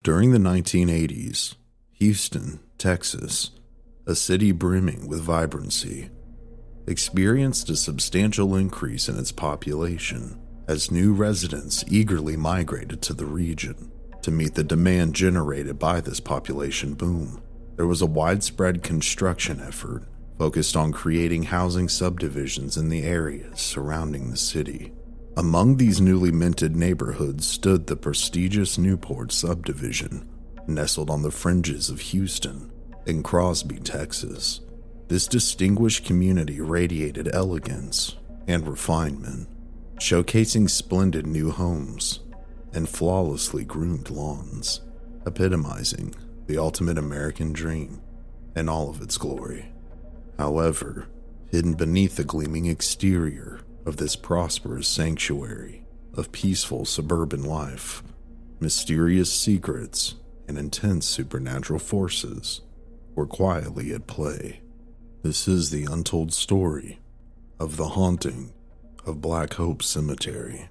During the 1980s, Houston, Texas, a city brimming with vibrancy, experienced a substantial increase in its population as new residents eagerly migrated to the region. To meet the demand generated by this population boom, there was a widespread construction effort focused on creating housing subdivisions in the areas surrounding the city. Among these newly minted neighborhoods stood the prestigious Newport subdivision, nestled on the fringes of Houston in Crosby, Texas. This distinguished community radiated elegance and refinement, showcasing splendid new homes and flawlessly groomed lawns, epitomizing the ultimate American dream in all of its glory. However, hidden beneath the gleaming exterior of this prosperous sanctuary of peaceful suburban life, mysterious secrets and intense supernatural forces were quietly at play. This is the untold story of the haunting of Black Hope Cemetery.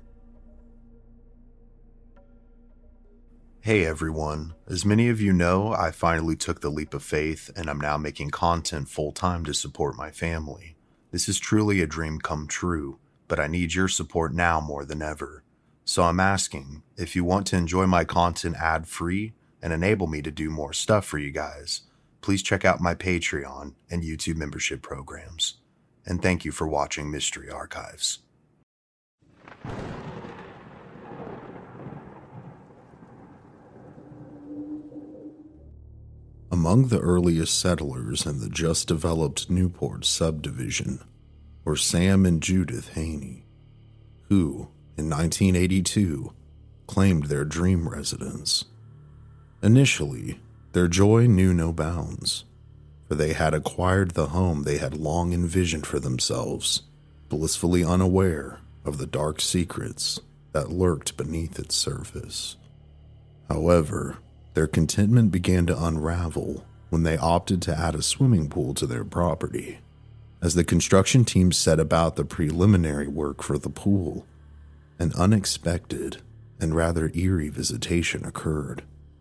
Hey everyone, as many of you know, I finally took the leap of faith and I'm now making content full-time to support my family. This is truly a dream come true, but I need your support now more than ever. So I'm asking, if you want to enjoy my content ad-free and enable me to do more stuff for you guys, please check out my Patreon and YouTube membership programs. And thank you for watching Mystery Archives. Among the earliest settlers in the just-developed Newport subdivision were Sam and Judith Haney, who, in 1982, claimed their dream residence. Initially, their joy knew no bounds, for they had acquired the home they had long envisioned for themselves, blissfully unaware of the dark secrets that lurked beneath its surface. However, their contentment began to unravel when they opted to add a swimming pool to their property. As the construction team set about the preliminary work for the pool, an unexpected and rather eerie visitation occurred.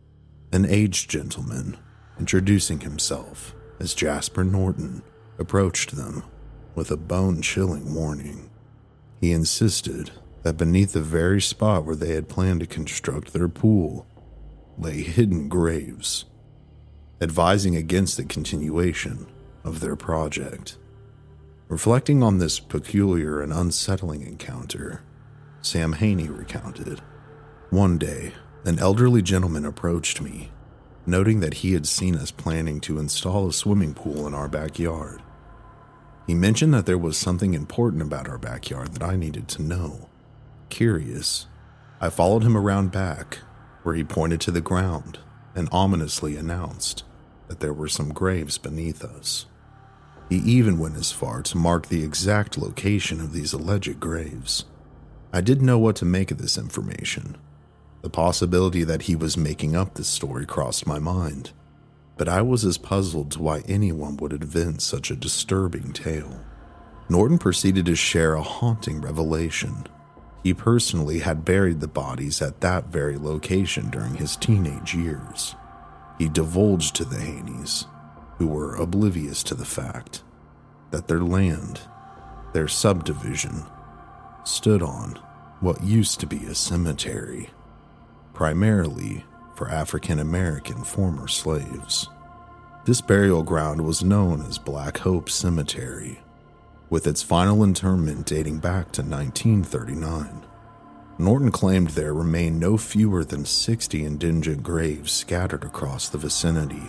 An aged gentleman, introducing himself as Jasper Norton, approached them with a bone-chilling warning. He insisted that beneath the very spot where they had planned to construct their pool lay hidden graves, advising against the continuation of their project. Reflecting on this peculiar and unsettling encounter, Sam Haney recounted, "One day, an elderly gentleman approached me, noting that he had seen us planning to install a swimming pool in our backyard. He mentioned that there was something important about our backyard that I needed to know. Curious, I followed him around back, where he pointed to the ground and ominously announced that there were some graves beneath us. He even went as far to mark the exact location of these alleged graves. I didn't know what to make of this information. The possibility that he was making up this story crossed my mind, but I was as puzzled to why anyone would invent such a disturbing tale." Norton proceeded to share a haunting revelation. He personally had buried the bodies at that very location during his teenage years. He divulged to the Haneys, who were oblivious to the fact, that their land, their subdivision, stood on what used to be a cemetery, primarily for African American former slaves. This burial ground was known as Black Hope Cemetery, with its final interment dating back to 1939. Norton claimed there remained no fewer than 60 indigent graves scattered across the vicinity,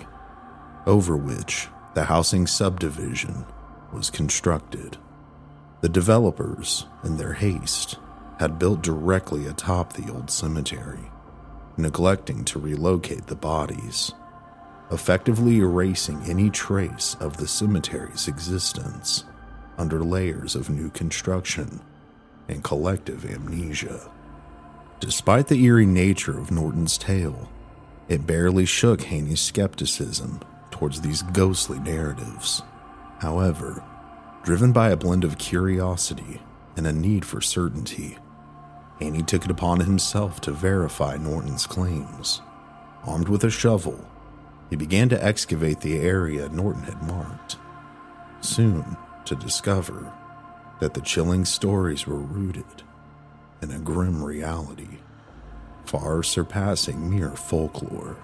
over which the housing subdivision was constructed. The developers, in their haste, had built directly atop the old cemetery, neglecting to relocate the bodies, effectively erasing any trace of the cemetery's existence under layers of new construction and collective amnesia. Despite the eerie nature of Norton's tale, it barely shook Haney's skepticism towards these ghostly narratives. However, driven by a blend of curiosity and a need for certainty, Haney took it upon himself to verify Norton's claims. Armed with a shovel, he began to excavate the area Norton had marked, soon to discover that the chilling stories were rooted in a grim reality, far surpassing mere folklore.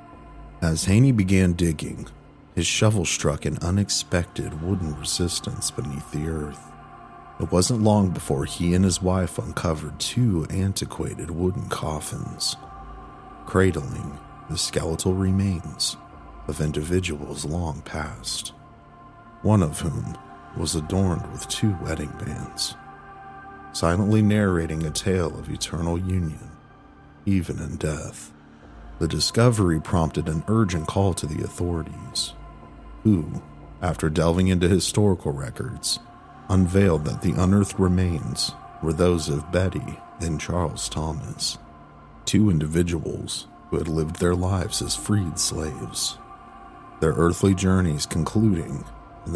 As Haney began digging, his shovel struck an unexpected wooden resistance beneath the earth. It wasn't long before he and his wife uncovered two antiquated wooden coffins, cradling the skeletal remains of individuals long past, one of whom was adorned with two wedding bands, silently narrating a tale of eternal union, even in death. The discovery prompted an urgent call to the authorities, who, after delving into historical records, unveiled that the unearthed remains were those of Betty and Charles Thomas, two individuals who had lived their lives as freed slaves, their earthly journeys concluding in the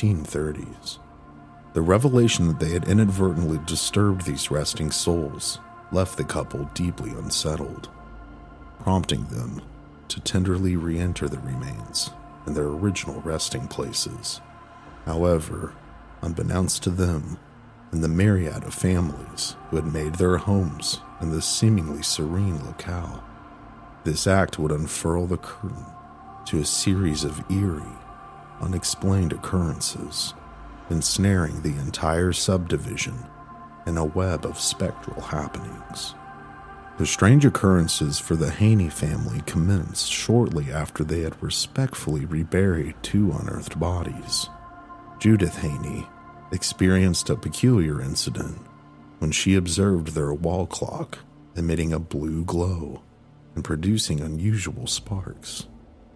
1930s. The revelation that they had inadvertently disturbed these resting souls left the couple deeply unsettled, prompting them to tenderly re-enter the remains in their original resting places. However, unbeknownst to them and the myriad of families who had made their homes in this seemingly serene locale, this act would unfurl the curtain to a series of eerie, unexplained occurrences, ensnaring the entire subdivision in a web of spectral happenings. The strange occurrences for the Haney family commenced shortly after they had respectfully reburied two unearthed bodies. Judith Haney experienced a peculiar incident when she observed their wall clock emitting a blue glow and producing unusual sparks.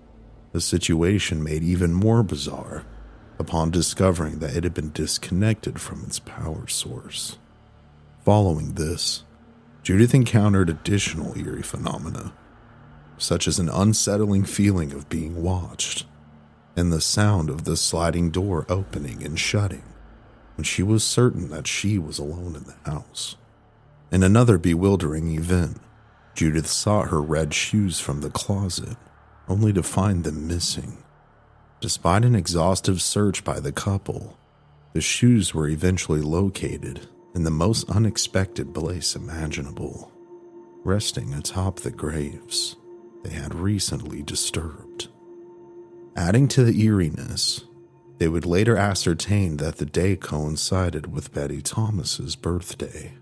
The situation made even more bizarre upon discovering that it had been disconnected from its power source. Following this, Judith encountered additional eerie phenomena, such as an unsettling feeling of being watched and the sound of the sliding door opening and shutting when she was certain that she was alone in the house. In another bewildering event, Judith sought her red shoes from the closet, only to find them missing. Despite an exhaustive search by the couple, the shoes were eventually located in the most unexpected place imaginable, resting atop the graves they had recently disturbed. Adding to the eeriness, they would later ascertain that the day coincided with Betty Thomas's birthday.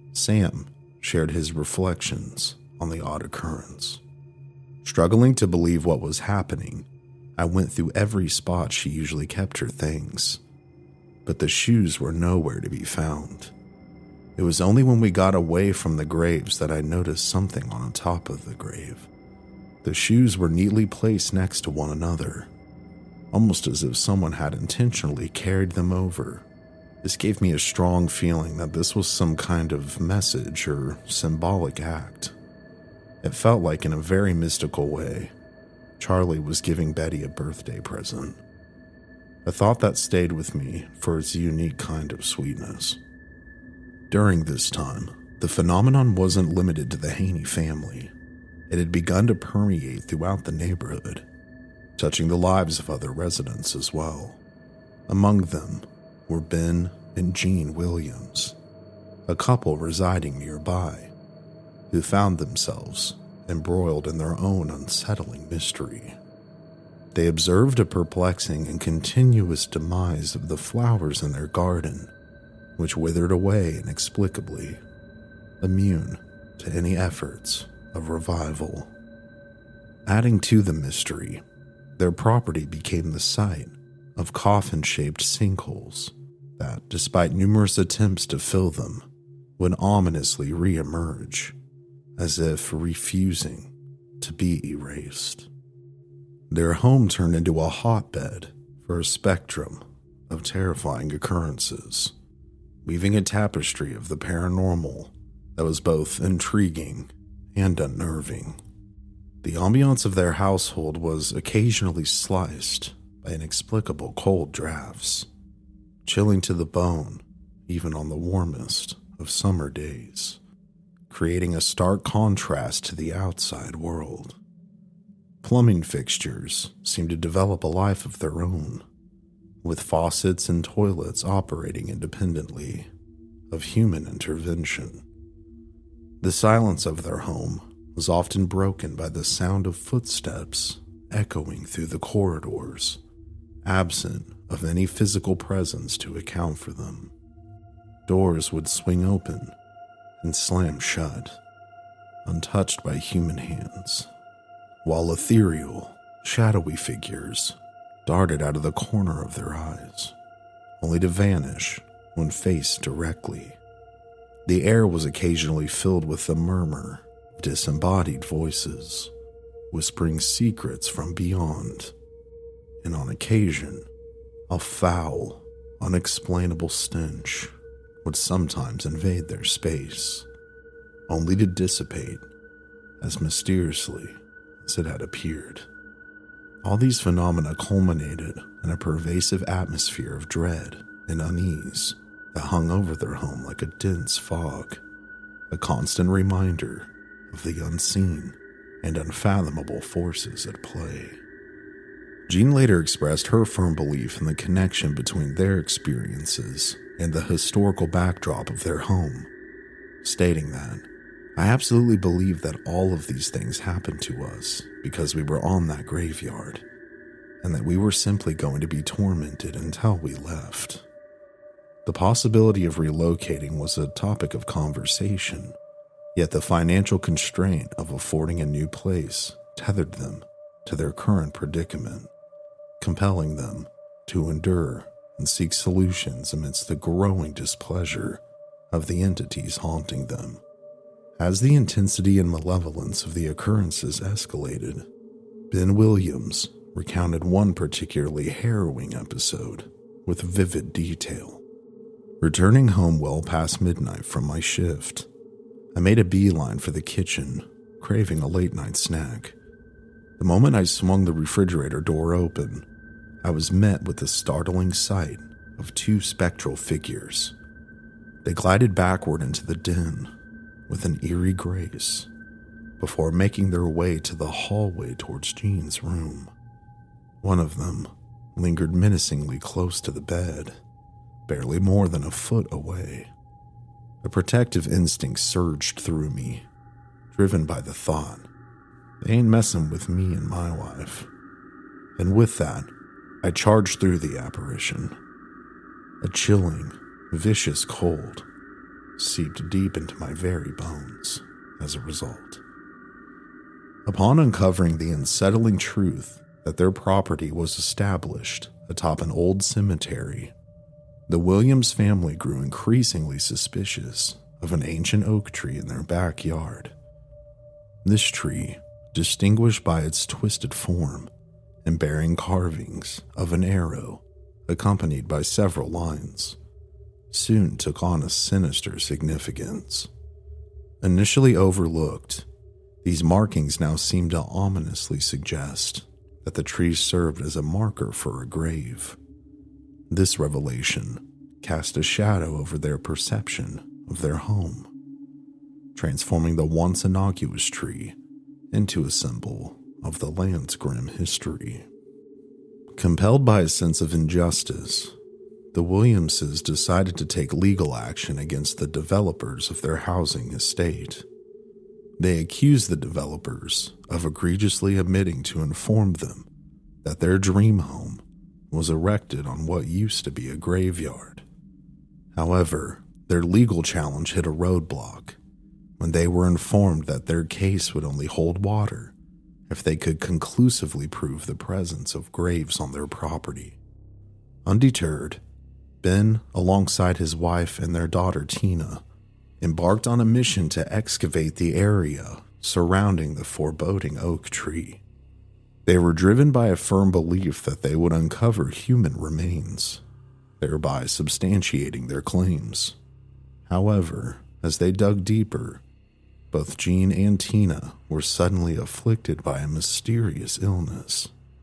Sam shared his reflections on the odd occurrence. Struggling to believe what was happening, I went through every spot she usually kept her things, but the shoes were nowhere to be found. It was only when we got away from the graves that I noticed something on top of the grave. The shoes were neatly placed next to one another, almost as if someone had intentionally carried them over. This gave me a strong feeling that this was some kind of message or symbolic act. It felt like, in a very mystical way, Charlie was giving Betty a birthday present. A thought that stayed with me for its unique kind of sweetness. During this time, the phenomenon wasn't limited to the Haney family. It had begun to permeate throughout the neighborhood, touching the lives of other residents as well. Among them were Ben and Jean Williams, a couple residing nearby, who found themselves embroiled in their own unsettling mystery. They observed a perplexing and continuous demise of the flowers in their garden, which withered away inexplicably, immune to any efforts of revival. Adding to the mystery, their property became the site of coffin-shaped sinkholes that, despite numerous attempts to fill them, would ominously re-emerge, as if refusing to be erased. Their home turned into a hotbed for a spectrum of terrifying occurrences, weaving a tapestry of the paranormal that was both intriguing and unnerving. The ambiance of their household was occasionally sliced by inexplicable cold drafts, chilling to the bone even on the warmest of summer days, creating a stark contrast to the outside world. plumbing fixtures seemed to develop a life of their own, with faucets and toilets operating independently of human intervention. The silence of their home was often broken by the sound of footsteps echoing through the corridors, absent of any physical presence to account for them. Doors would swing open and slam shut, untouched by human hands, while ethereal, shadowy figures darted out of the corner of their eyes, only to vanish when faced directly. The air was occasionally filled with the murmur of disembodied voices, whispering secrets from beyond, and on occasion, a foul, unexplainable stench would sometimes invade their space, only to dissipate as mysteriously as it had appeared. All these phenomena culminated in a pervasive atmosphere of dread and unease that hung over their home like a dense fog, a constant reminder of the unseen and unfathomable forces at play. Jean later expressed her firm belief in the connection between their experiences and the historical backdrop of their home, stating that, "I absolutely believe that all of these things happened to us because we were on that graveyard, and that we were simply going to be tormented until we left." The possibility of relocating was a topic of conversation, yet the financial constraint of affording a new place tethered them to their current predicament, compelling them to endure and seek solutions amidst the growing displeasure of the entities haunting them. As the intensity and malevolence of the occurrences escalated, Ben Williams recounted one particularly harrowing episode with vivid detail. Returning home well past midnight from my shift, I made a beeline for the kitchen, craving a late-night snack. The moment I swung the refrigerator door open, I was met with the startling sight of two spectral figures. They glided backward into the den with an eerie grace before making their way to the hallway towards Jean's room. One of them lingered menacingly close to the bed, barely more than a foot away. A protective instinct surged through me, driven by the thought, "They ain't messing with me and my wife." And with that, I charged through the apparition. A chilling, vicious cold seeped deep into my very bones as a result. Upon uncovering the unsettling truth that their property was established atop an old cemetery, the Williams family grew increasingly suspicious of an ancient oak tree in their backyard. This tree, distinguished by its twisted form and bearing carvings of an arrow accompanied by several lines, soon took on a sinister significance. Initially overlooked, these markings now seemed to ominously suggest that the tree served as a marker for a grave. This revelation cast a shadow over their perception of their home, transforming the once innocuous tree into a symbol of the land's grim history. Compelled by a sense of injustice, the Williamses decided to take legal action against the developers of their housing estate. They accused the developers of egregiously omitting to inform them that their dream home was erected on what used to be a graveyard. However, their legal challenge hit a roadblock when they were informed that their case would only hold water if they could conclusively prove the presence of graves on their property. Undeterred, Ben, alongside his wife and their daughter Tina, embarked on a mission to excavate the area surrounding the foreboding oak tree. They were driven by a firm belief that they would uncover human remains, thereby substantiating their claims. However, as they dug deeper, both Jean and Tina were suddenly afflicted by a mysterious illness,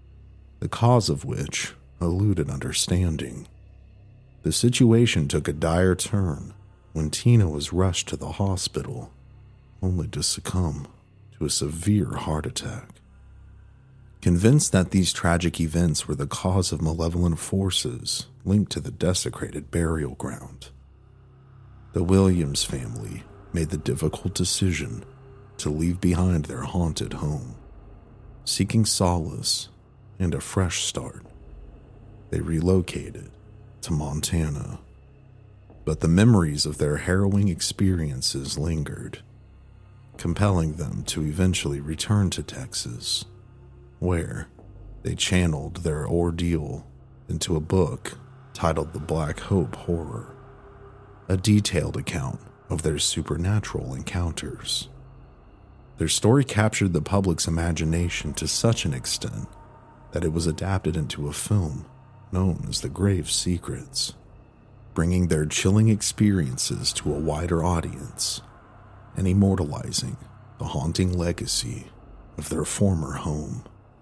the cause of which eluded understanding. The situation took a dire turn when Tina was rushed to the hospital, only to succumb to a severe heart attack. convinced that these tragic events were the cause of malevolent forces linked to the desecrated burial ground. The Williams family made the difficult decision to leave behind their haunted home, seeking solace and a fresh start. They relocated to Montana, but the memories of their harrowing experiences lingered, compelling them to eventually return to Texas, where they channeled their ordeal into a book titled The Black Hope Horror, a detailed account of their supernatural encounters. Their story captured the public's imagination to such an extent that it was adapted into a film known as The Grave Secrets, bringing their chilling experiences to a wider audience and immortalizing the haunting legacy of their former home.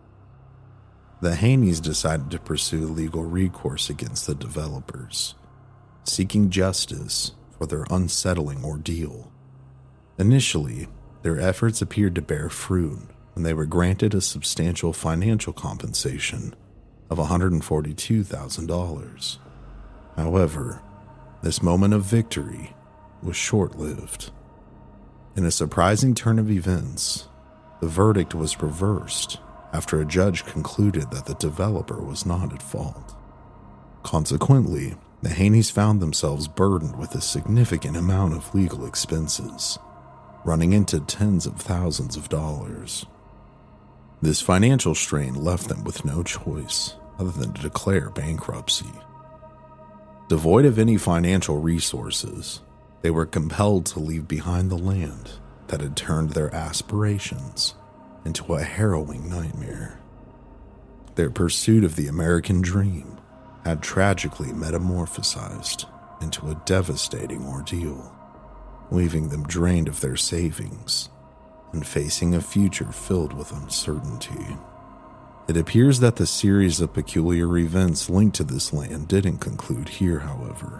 The Haneys decided to pursue legal recourse against the developers, seeking justice for their unsettling ordeal. Initially, their efforts appeared to bear fruit when they were granted a substantial financial compensation of $142,000. However, this moment of victory was short-lived. In a surprising turn of events, the verdict was reversed after a judge concluded that the developer was not at fault. Consequently, the Haneys found themselves burdened with a significant amount of legal expenses, running into tens of thousands of dollars. This financial strain left them with no choice other than to declare bankruptcy. Devoid of any financial resources, they were compelled to leave behind the land that had turned their aspirations into a harrowing nightmare. Their pursuit of the American dream had tragically metamorphosized into a devastating ordeal, leaving them drained of their savings and facing a future filled with uncertainty. It appears that the series of peculiar events linked to this land didn't conclude here, however.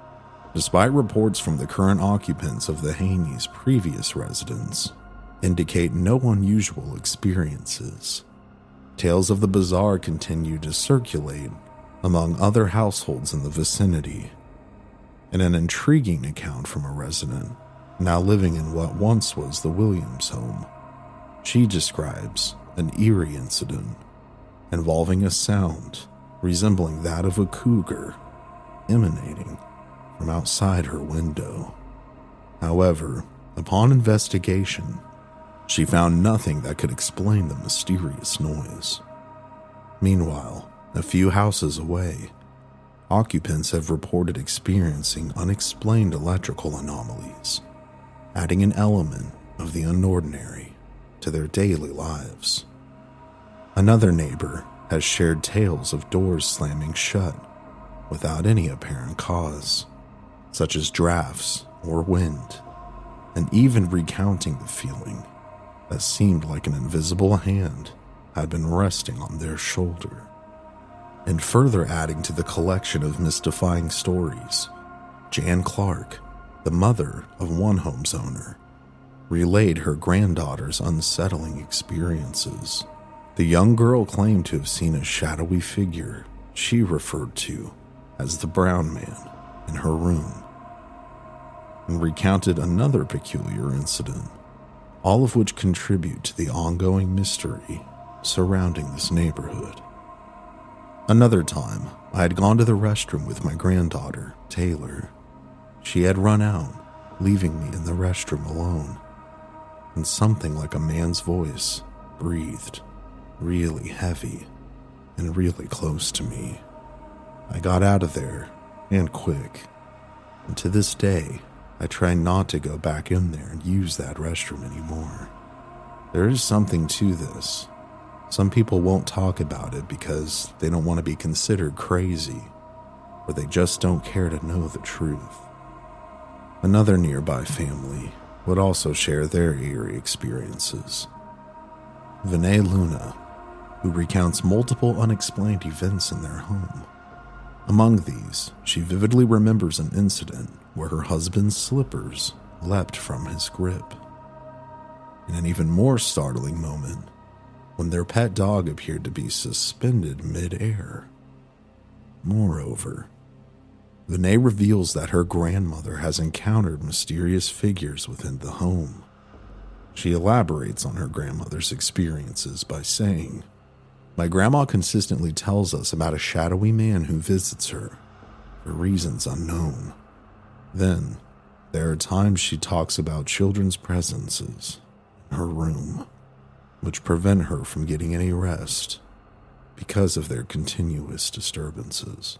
Despite reports from the current occupants of the Haneys' previous residence indicate no unusual experiences, tales of the bizarre continue to circulate among other households in the vicinity. In an intriguing account from a resident now living in what once was the Williams home, she describes an eerie incident involving a sound resembling that of a cougar emanating from outside her window. However, upon investigation, she found nothing that could explain the mysterious noise. Meanwhile, a few houses away, occupants have reported experiencing unexplained electrical anomalies, adding an element of the unordinary to their daily lives. Another neighbor has shared tales of doors slamming shut without any apparent cause, such as drafts or wind, and even recounting the feeling that seemed like an invisible hand had been resting on their shoulder. And further adding to the collection of mystifying stories, Jan Clark, the mother of one home's owner, relayed her granddaughter's unsettling experiences. The young girl claimed to have seen a shadowy figure she referred to as the Brown Man in her room, and recounted another peculiar incident, all of which contribute to the ongoing mystery surrounding this neighborhood. Another time, I had gone to the restroom with my granddaughter, Taylor. She had run out, leaving me in the restroom alone, and something like a man's voice breathed, really heavy and really close to me. I got out of there, and quick, and to this day, I try not to go back in there and use that restroom anymore. There is something to this. Some people won't talk about it because they don't want to be considered crazy, or they just don't care to know the truth. Another nearby family would also share their eerie experiences. Vinay Luna, who recounts multiple unexplained events in their home. Among these, she vividly remembers an incident where her husband's slippers leapt from his grip. In an even more startling moment, when their pet dog appeared to be suspended mid-air. Moreover, Vinay reveals that her grandmother has encountered mysterious figures within the home. She elaborates on her grandmother's experiences by saying, "My grandma consistently tells us about a shadowy man who visits her for reasons unknown. Then, there are times she talks about children's presences in her room, which prevent her from getting any rest because of their continuous disturbances."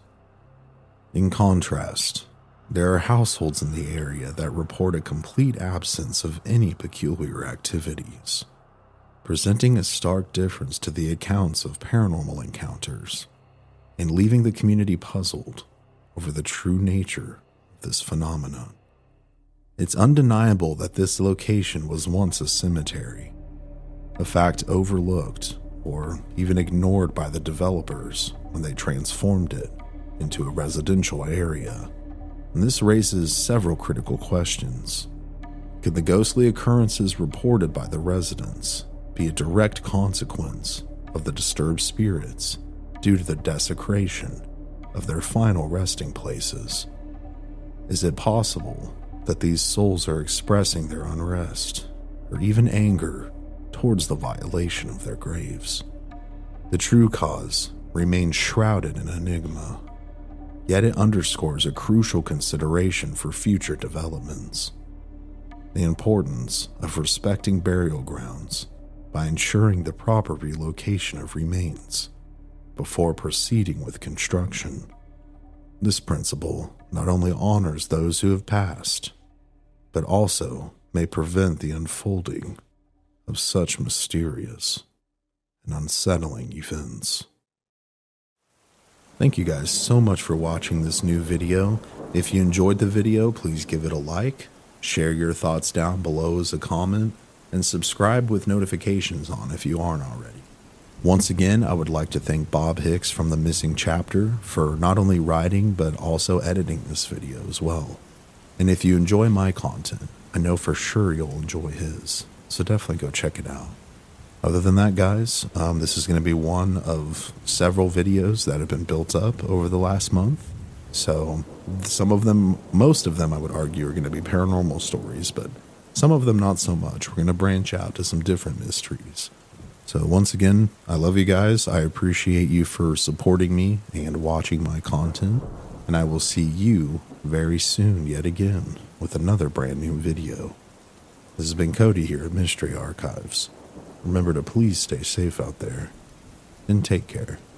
In contrast, there are households in the area that report a complete absence of any peculiar activities, presenting a stark difference to the accounts of paranormal encounters and leaving the community puzzled over the true nature of this phenomenon. It's undeniable that this location was once a cemetery, a fact overlooked or even ignored by the developers when they transformed it into a residential area. And this raises several critical questions. Could the ghostly occurrences reported by the residents be a direct consequence of the disturbed spirits due to the desecration of their final resting places? Is it possible that these souls are expressing their unrest or even anger towards the violation of their graves? The true cause remains shrouded in enigma, yet it underscores a crucial consideration for future developments: the importance of respecting burial grounds by ensuring the proper relocation of remains before proceeding with construction. This principle not only honors those who have passed, but also may prevent the unfolding of such mysterious and unsettling events. Thank you guys so much for watching this new video. If you enjoyed the video, please give it a like, share your thoughts down below as a comment, and subscribe with notifications on if you aren't already. Once again, I would like to thank Bob Hicks from The Missing Chapter for not only writing but also editing this video as well. And if you enjoy my content, I know for sure you'll enjoy his, so definitely go check it out. Other than that, guys, this is going to be one of several videos that have been built up over the last month. So some of them, most of them I would argue, are going to be paranormal stories, but some of them not so much. We're going to branch out to some different mysteries. So once again, I love you guys. I appreciate you for supporting me and watching my content. And I will see you very soon yet again with another brand new video. This has been Cody here at Mystery Archives. Remember to please stay safe out there and take care.